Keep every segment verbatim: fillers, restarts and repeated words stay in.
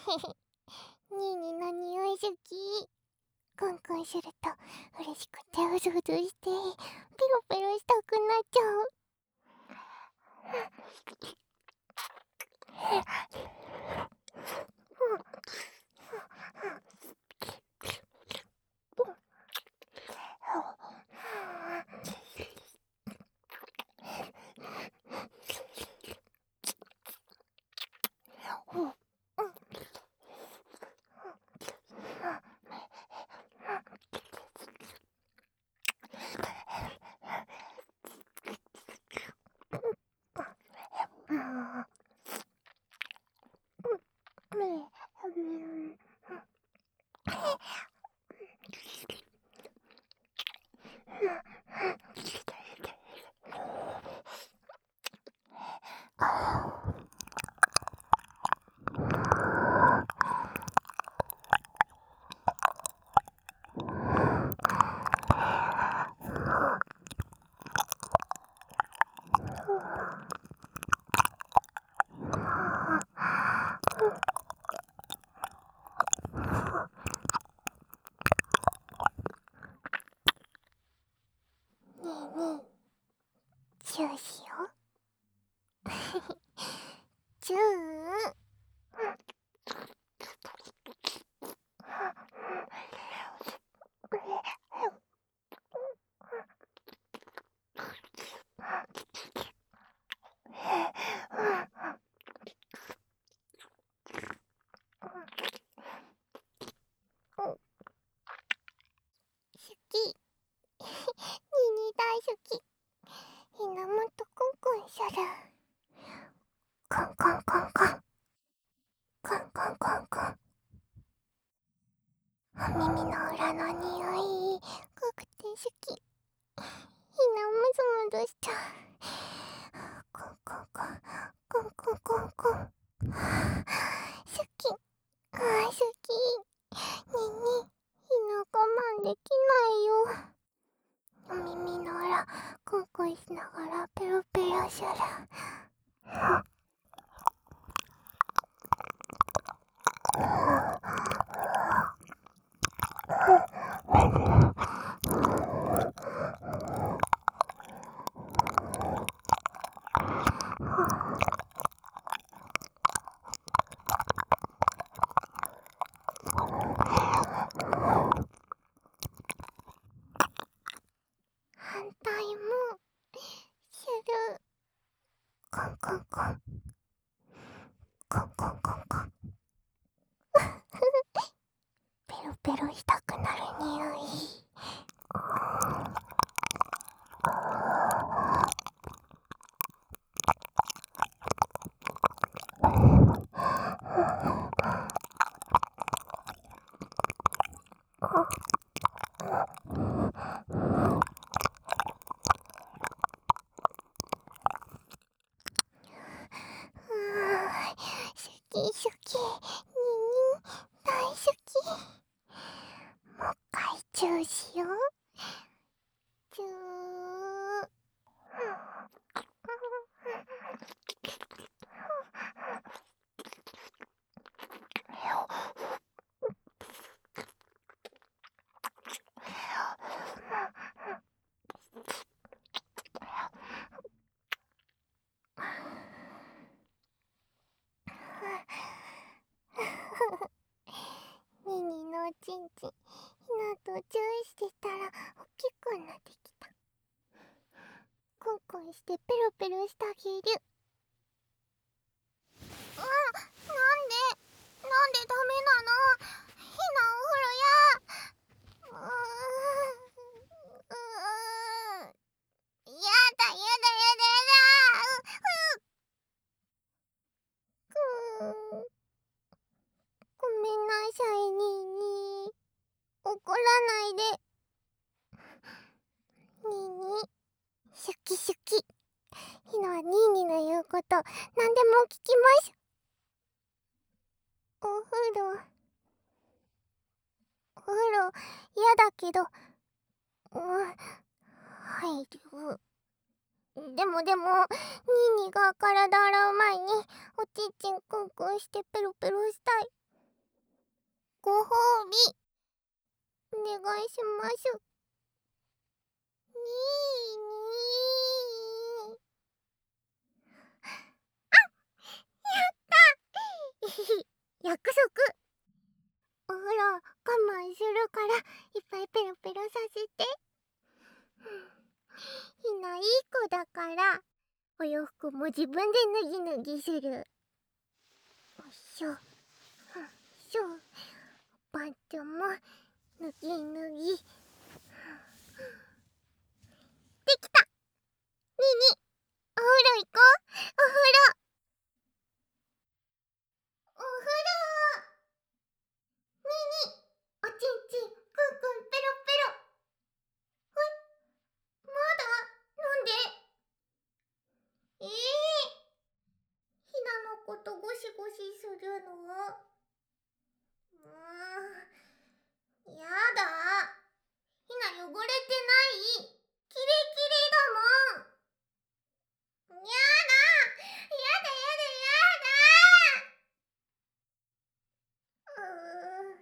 ニーニーの匂い好き。クンクンすると嬉しくてうずうずしてペロペロしたくなっちゃう。チューしよう。チュー。好き。ニーニー大好き。ひなもとコンコンする。コンコンコンコン。コンコンコンコン。お耳の裏の匂い濃くて好き。ひなムズムズしちゃう。コンコンコンコンコンコンコン。好き。あー好き。ににひな我慢できないよ。お耳の裏コンコンしながらペロペロする。反対もする。コンコンコンコンコンコンコン。ペロペロしたくなる匂い。好き好き。にに大好き。もう一回チューしよう。チュー。ニーニーのおちんちん、ひなとチューしてたら大きくなってきた。コンコンしてペロペロしてあげる。うん、なんでなんでダメなの。ひなお風呂や。うーん、うーん、やだやだやだやだ。うううーん、ごめんなさい、ニーニー。怒らないで。ニーニー、好き好き。ひなはニーニーの言うこと何でも聞きます。お風呂お風呂嫌だけど、うん、入る。でもでもニーニーが体洗う前におちんちんクンクンしてペロペロしたい。 ご褒美お願いします。にーにー。あ、やった。約束。お風呂我慢するからいっぱいペロペロさせて。ひないい子だからお洋服も自分で脱ぎ脱ぎする。よいしょよいしょ。パンツも脱ぎ脱ぎできた。にーにー、お風呂行こう。お風呂お風呂。にーにー、おちんちんくんくんペロペロ。ほい、まだなんで。えー、ひなのことゴシゴシするの。うーん、やだ。ひな汚れてない。キレキレだもん。やだやだやだやだ。うーん、う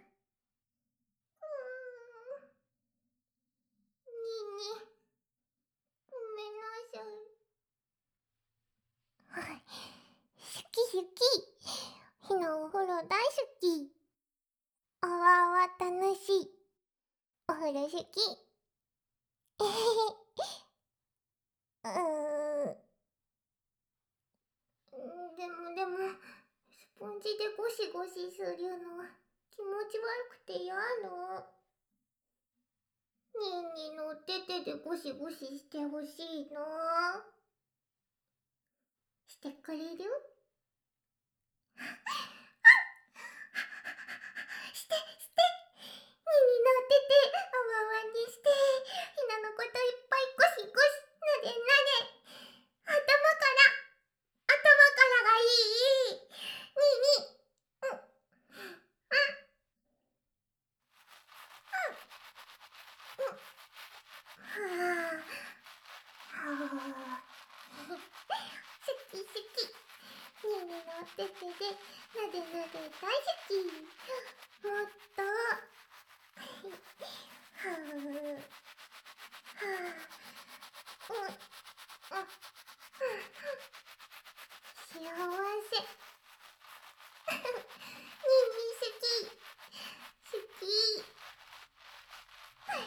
ーん、にーにー、ごめんなさい。好き好き。ひなお風呂大好き。あわあわ楽しい。お風呂好き。えへへ。うーん。でもでも、スポンジでゴシゴシするの気持ち悪くて嫌の。にーにーのお手手でゴシゴシしてほしいの。してくれる？して、して。にーにーのお手手あわあわにして、ひなのこといっぱいゴシゴシなでなで。頭から頭からがいい。にーにー、うん、うん、うん、うん。はあ、はあ。好き好き。にーにーのお手手でなでなで大好き。もっと。はあ、はあ、うん、うん。幸せ。にーにー好き好き。は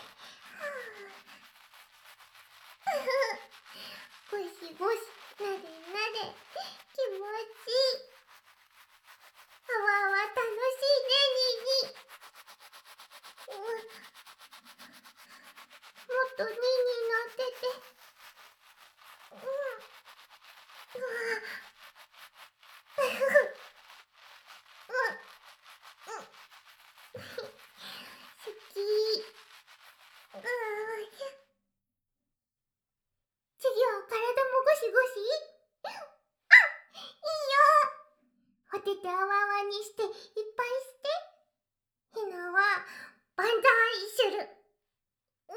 あ、ゴシゴシなでなで気持ちいい。あわあわ楽しいね。にーにー、うん、もっとにーにーのお手手、うん、うわ、うん、うん、好き。うん、次は体もゴシゴシ。あ、いいよ。お手手あわあわにしていっぱいして。ひなは万歳する。うん。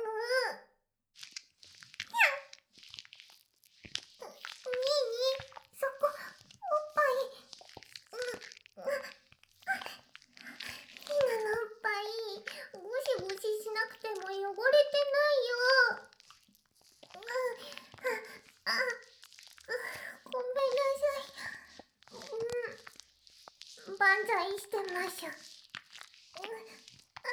にーにー、そこ、おっぱい。うん、うん。ひなのおっぱい、ゴシゴシしなくても汚れてないよ。うん、あ、あ、ごめんなさい。うん、万歳してましょ。うん、あ、あ、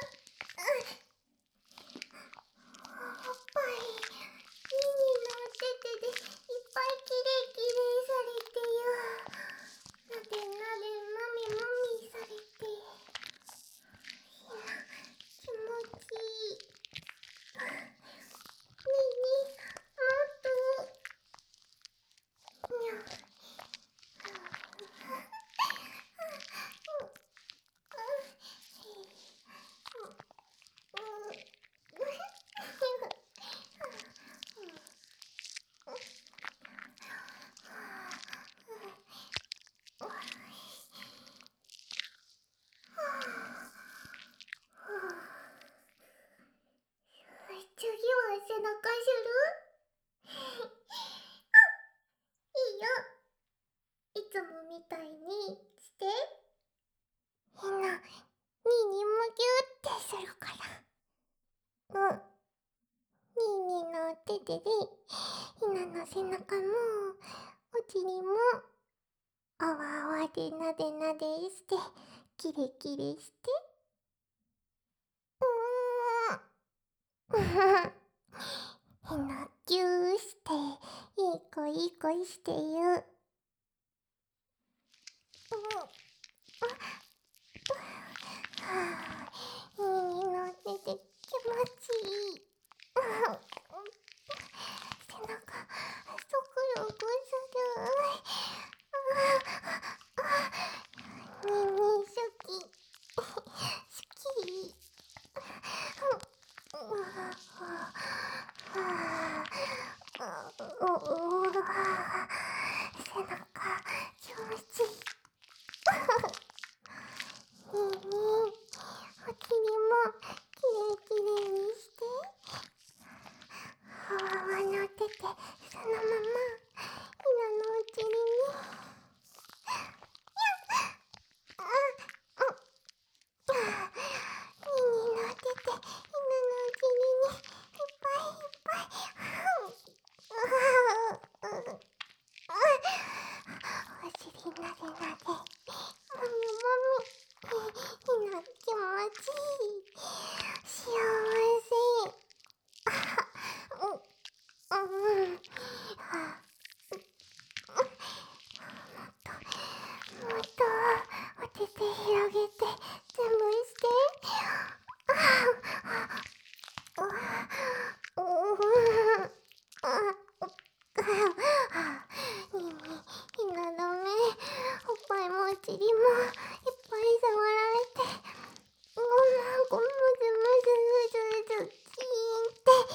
おっぱい、にーにーのお手手でいっぱいきれいきれいされてよ。なでなで、もみもみされて。気持ちいい。にーにー、もっと。にゃ。次は背中する？いいよ。いつもみたいにして。ひな、にーにーもでで、ひなの背中もお尻もあわあわでなでなでして、キレキレして、うーんひなキューして、いい子いい子して言う。うん、はぁ、いいのってて気持ちいい。うん、背中、そくよくする。あ、にに好き。好き。うわあ、うわ背中気持ちいい。いいね。お尻もきれいきれいにして、あわわ乗ってて、そのままひなのお尻に、あ、うん、にに乗ってて、ひなのお尻にいっぱいいっぱい、うん、うん、お尻なでなで、もみもみ、ひな気持ちいい。幸せ。あ、うん、うん、あ、もっと、もっと、お手手広げて、全部して。あ、あ、うん、あ、にに、ひなの目、おっぱいもお尻もいっぱい触られて、ごまんこむずむずずずキーンってな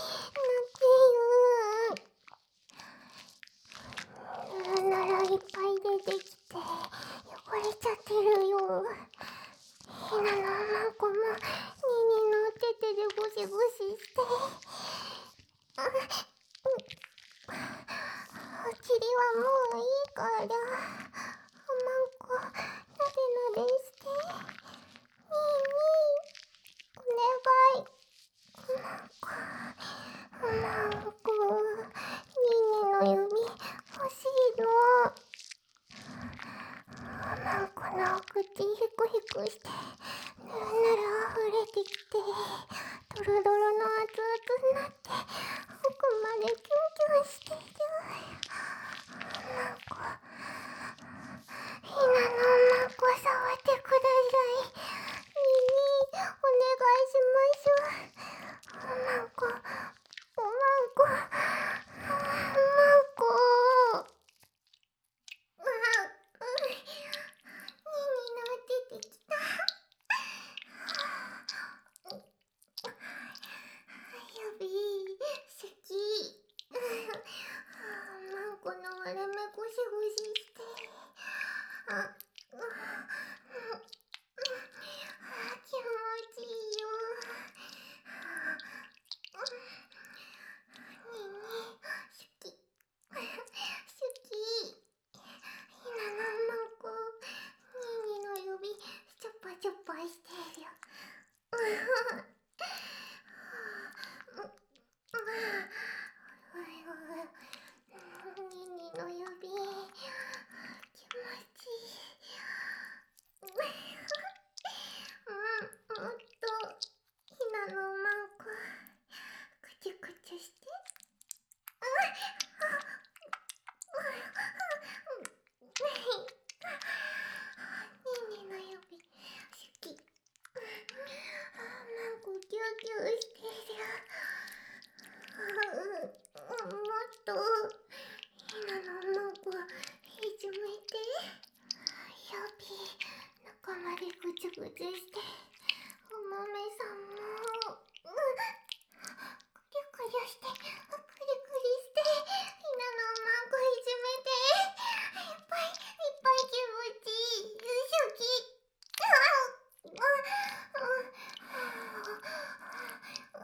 っていう。ぬるぬるいっぱい出てきて、汚れちゃってるよ。ひなのおまんこもににの手手でゴシゴシして、あ、うん、お尻はもういいから、おまんこなでなでして。ににお願い。おまんこ、おまんこ、ににの指欲しいの。おまんこのお口ヒクヒクして、ぬるぬる溢れてきて、ドロドロの熱々になって、奥までキュンキュンしてる。おまんこ、ひなのおまんこ触ってください。ににお願いします。おまんこ、おまんこ、おまんこ。あ、うん、ににの出てきた。指好き。おまんこの割れ目ゴシゴシして。あ、うん、気持ちいいよ。にに好き。好き。ひなのおまんこ、ににの指チョパチョパしてる。ににの指気持ちいい。うん、もっとひなのおまんこくちゅくちゅして。ににの指好き。あ、なんかキューキューしてる。あ、もっとひなのおまんこいじめて。指中までぐちゅぐちゅして、おまめさんも、うん、くりゅくりゅして、くりくりして、ひなのおまんこいじめて。いっぱいいっぱい気持ちいい。好き。あ、あ、あ、あ、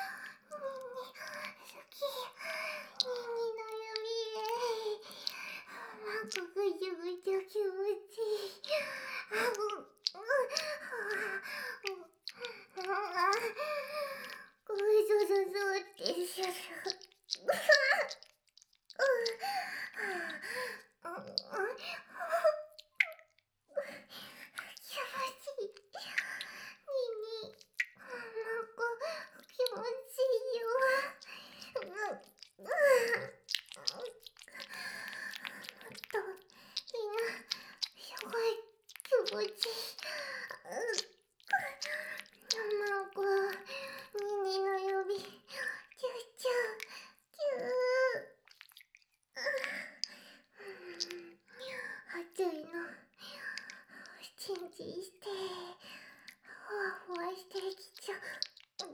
好き。ににの指なんかぐちゅぐちゅ気持ちいい。あ、うん、うん、あ、ぐずずずってする。 ち。マコ、耳の指、チューチュー、チュー。暑いの、チンチンして、ふわふわしてきちゃう。に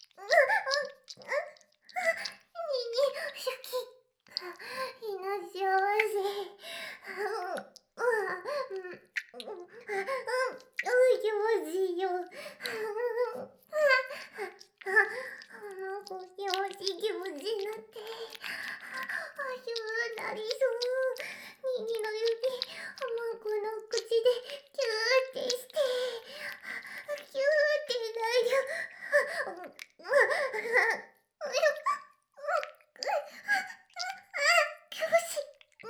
に、シャキ。いの幸せ。うわ、うん、うん、うん、気持ちいいよ。気持ちいい気持ちになって。あ、気分なりそう。耳の指、マコの口でキューってして。キューって大丈夫。教師。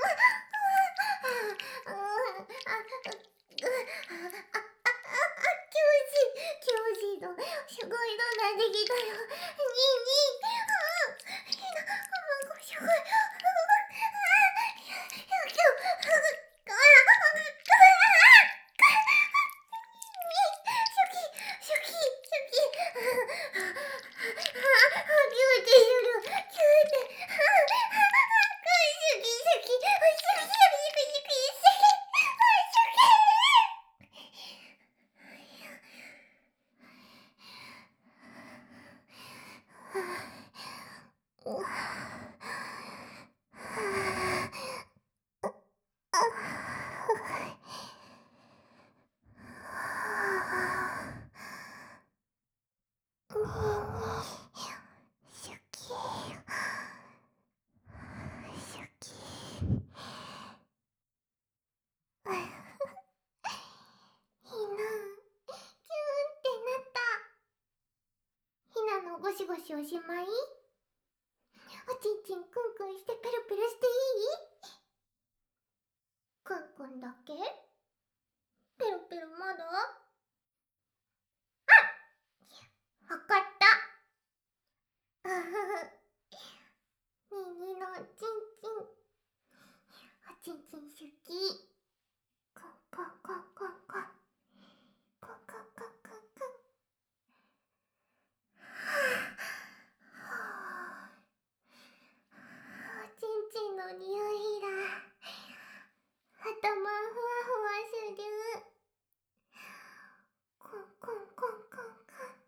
教師のすごいのができたよ。にに、ひな、マコすごい。ゴシゴシおしまい？おちんちんクンクンしてペロペロしていい？クンクンだけ？ペロペロまだ？あ、わかった。うふふ。ににのおちんちん。おちんちん好き。クンクンクンクンクン。クンクンクンクンクン。おちんちんの匂いだ。頭ふわふわする。コンコンコンコンコン。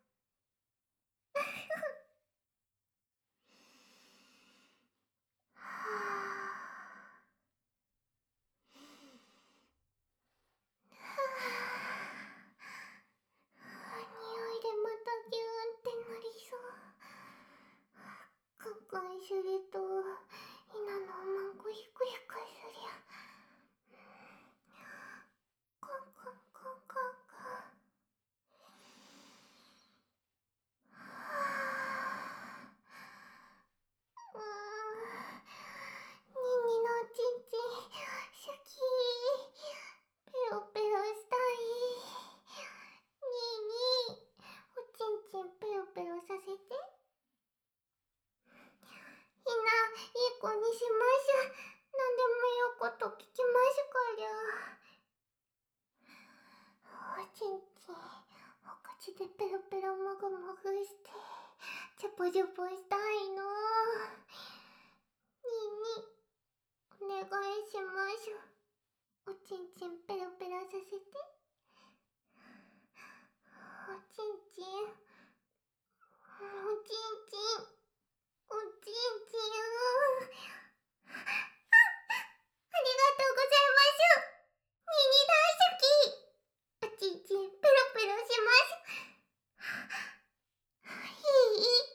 匂いでまたギューンってなりそう。クンクンするとひなのおまんこひくひくするや。コンコンコンコンコン。うーん。ににのおちんちん好き。ペロペロしたい。にに、おちんちんペロペロさせて。ひな、いい子にします。なんでも言うこと聞きますから。おちんちん、お口でペロペロもぐもぐして、ジャポジャポしたいの。にに、お願いします。おちんちんペロペロさせて。おちんちん、おちんちん、おちんちん。ありがとうございます。にに大好き。おちんちんペロペロします。いい？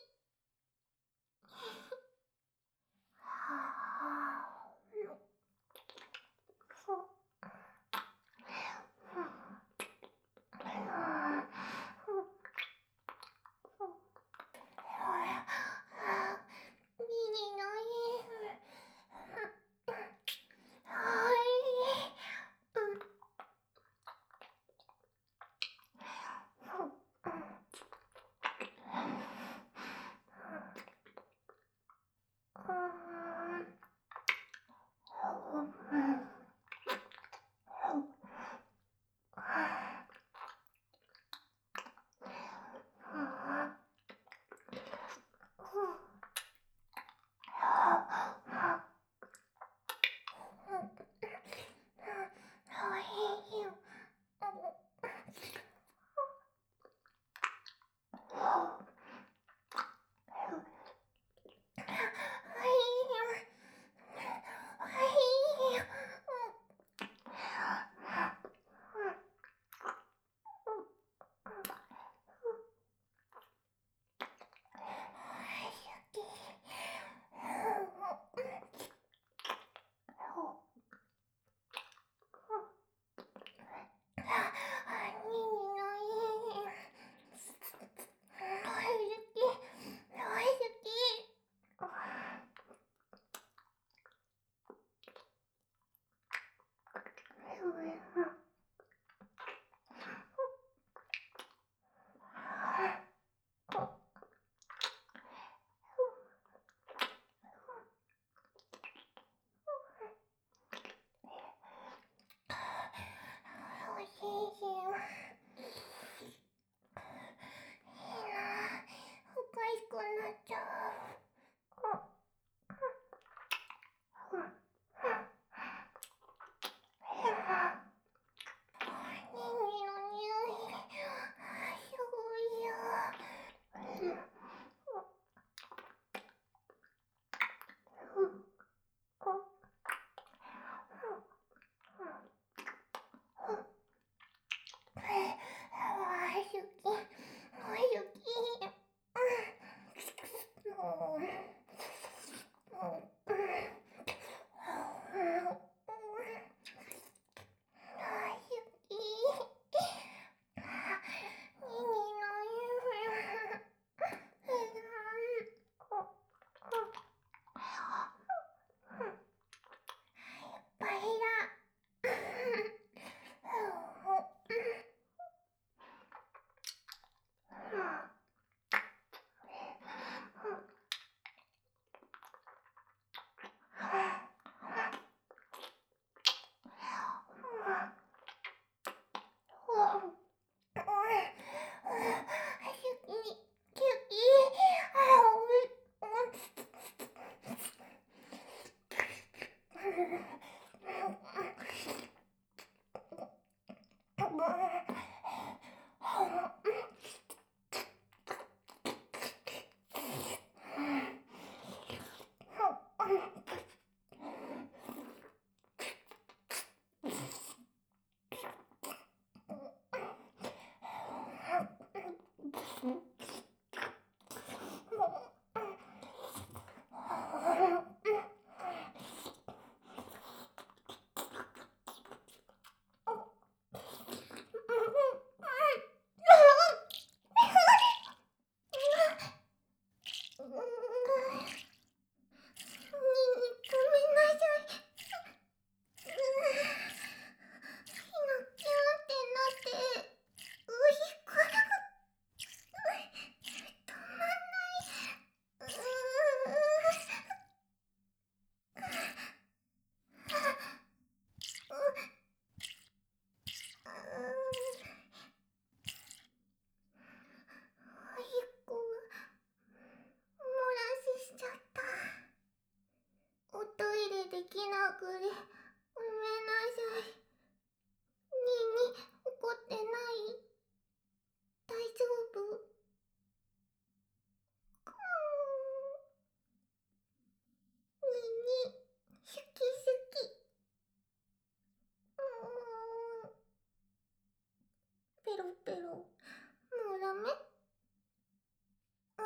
ペロペロ。もうダメ？あ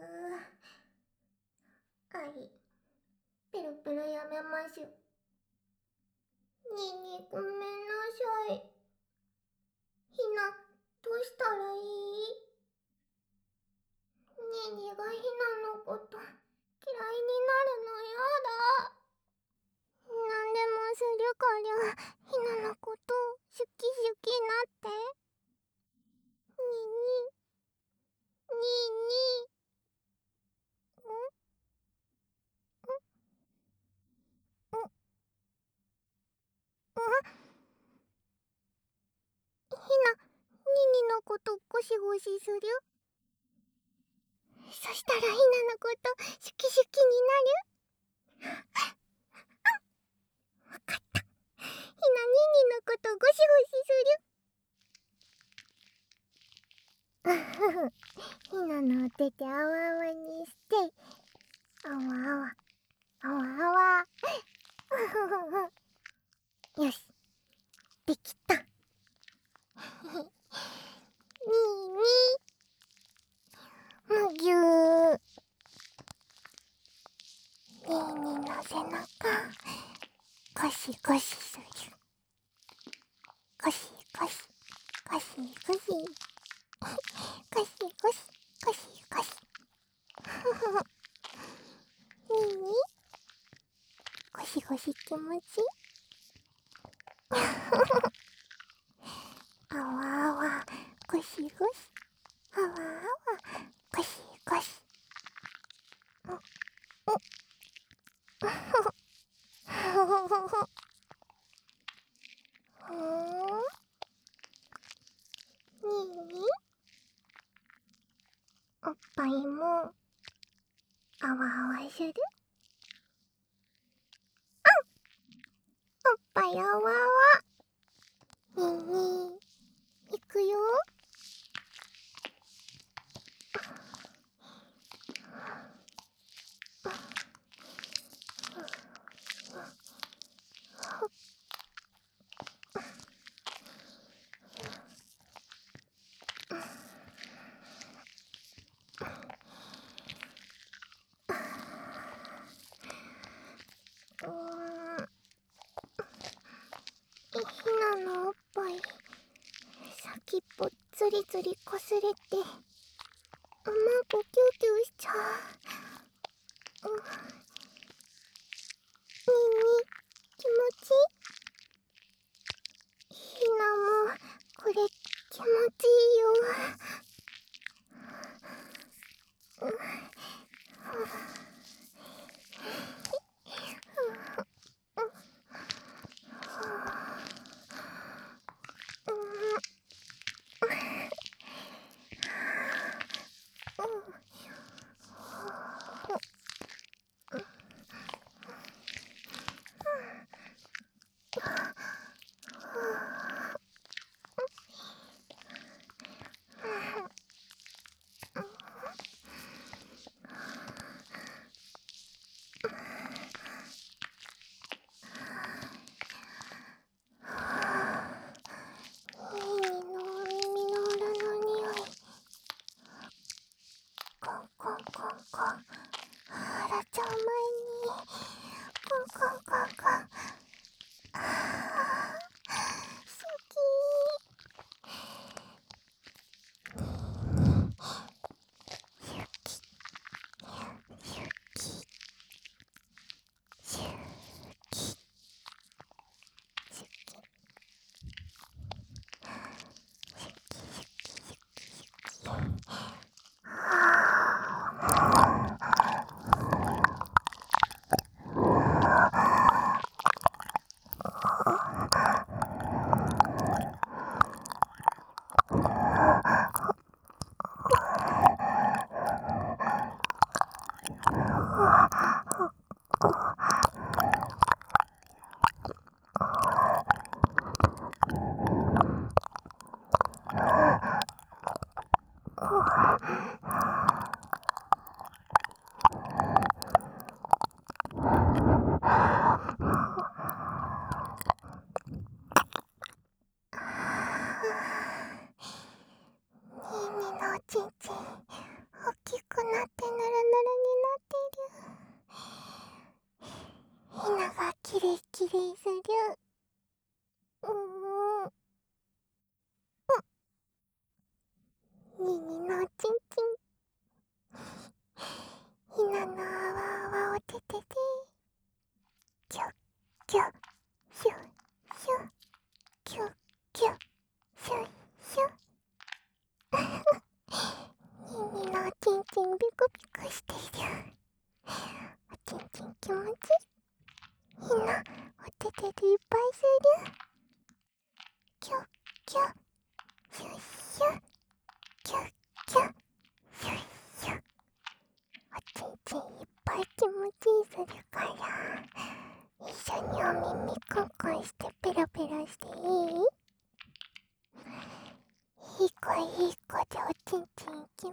あ。あい。ペロペロやめましょ。にーにーごめんなさい。ひな、どうしたらいい？にーにーがひなのこと嫌いになるのやだ。なんでもするからひなのこと好き好きなって。にーにーにーにーんんんんひな、ににのことゴシゴシする？そしたらひなのこと好き好きになる？わかった。ひな、ににのことゴシゴシする。うふふ。ひなのお手手あわあわにして、あわあわ、あわあわ。うふふふ。よし、できた。にーにー。むぎゅー。にーにーの背中、ゴシゴシする。ゴシゴシ、ゴシゴシ。ゴシゴシ、ゴシゴシ。ふふふ。にーにー。ゴシゴシ気持ちいい。あわあわ、ゴシゴシ。あわあわ、ゴシゴシ。う、う、ふふふふふ。ふーん。にーにー。おっぱいも、あわあわする？おっぱいあわあわ。にーにー。いくよ。うーん。ひなのおっぱい、先っぽつりつりこすれて、うまくキューキューしちゃう。うん。にーにー、気持ちいい？ひなも、これ気持ちいいよ。うん。ふふ。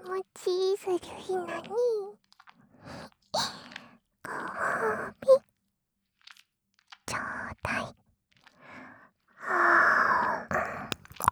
持ちするひなにご褒美ちょうだい。はあ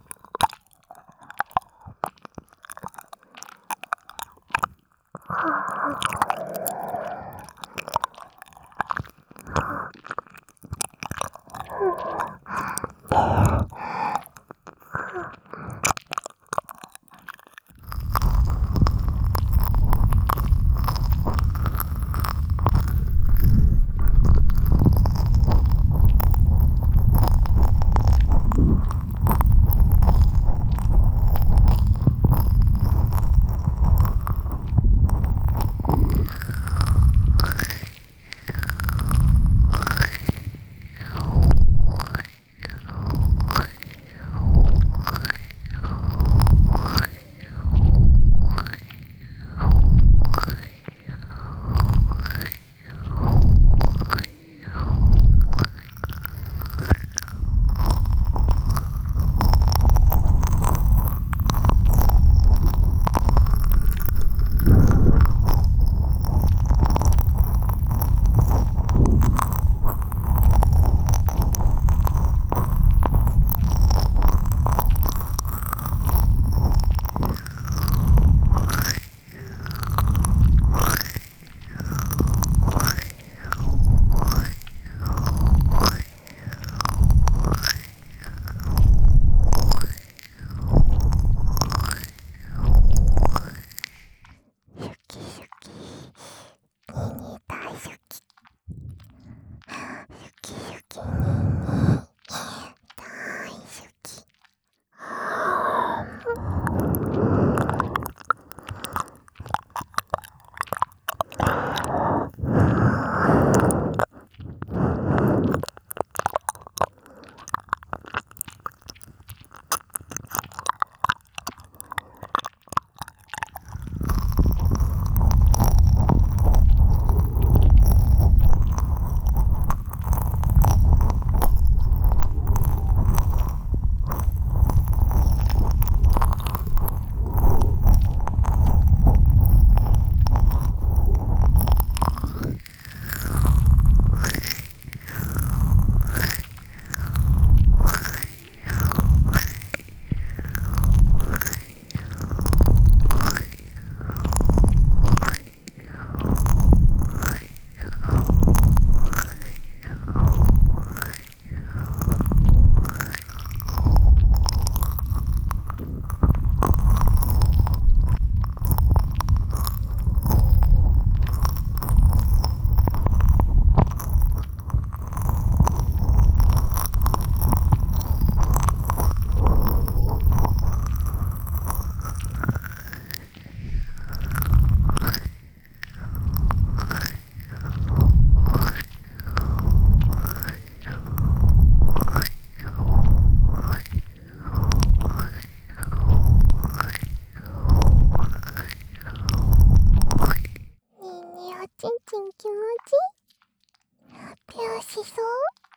ちんちん気持ちいい？拍子しそう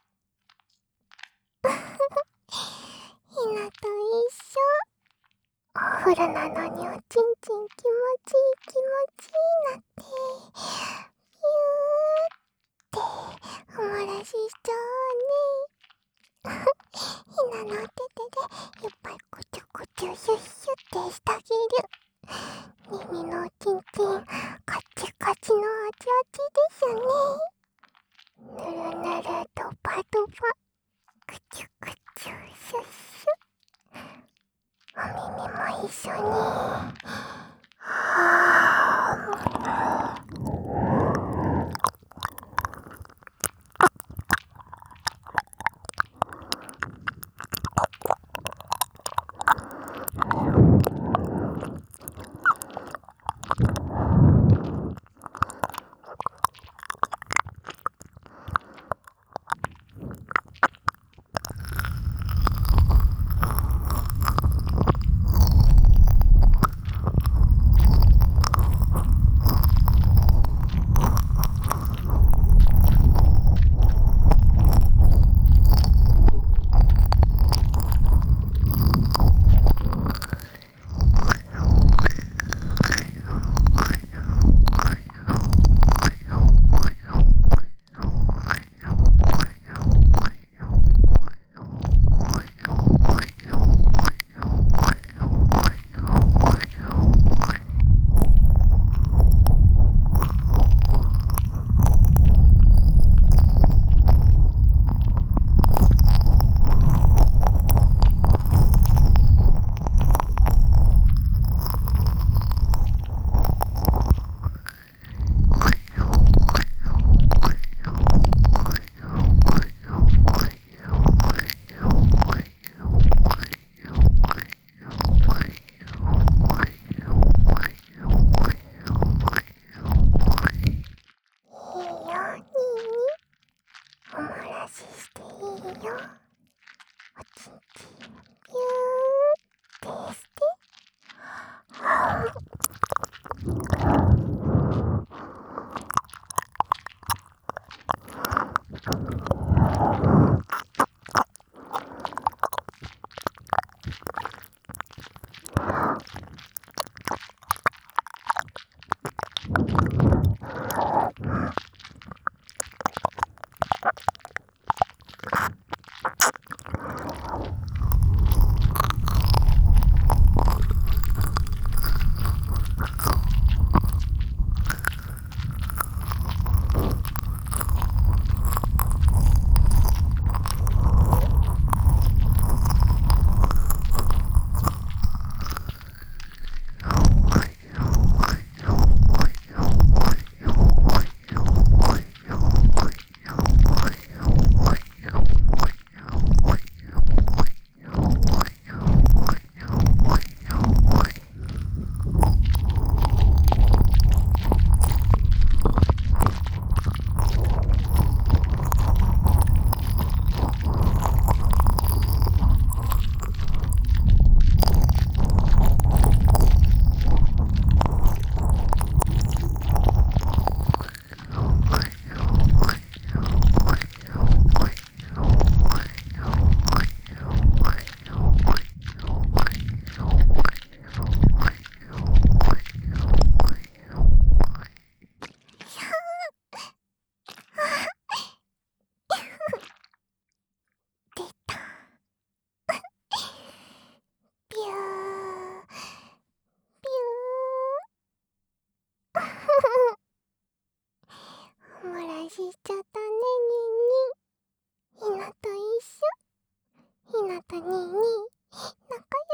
ひなと一緒。お風呂なのにおちんちん気持ちいい気持ちいいなってピューっておもらししちゃうねひなのお手手でいっぱいコチュコチュシュッシュってしてあげる。耳のおちんちんカチカチのあちあちですね。ぬるぬるドバドバクチュクチュシュッシュお耳も一緒に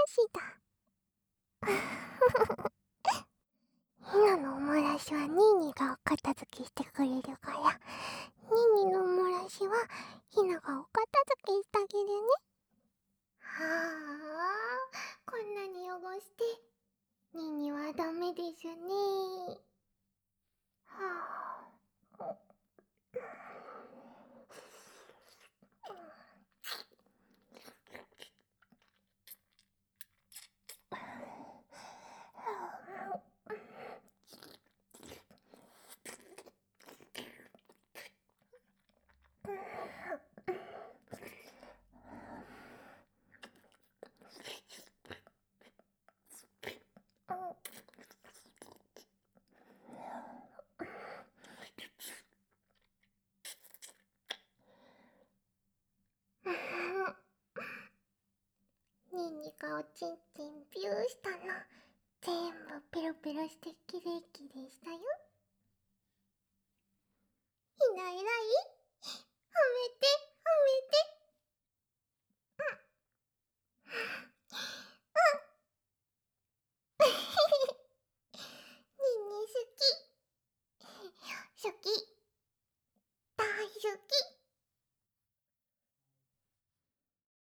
ひなのおもらしはニーニーがお片付けしてくれるから、ニーニーのおもらしはひながお片付けしてあげるね。はあ、こんなに汚してニーニーはダメですね。はあ。ニーニーがおちんちんビューしたの全部ペロペロしてキレイキレイしたよ。ひなえらい？褒めて褒めて。ニーニー好き好き。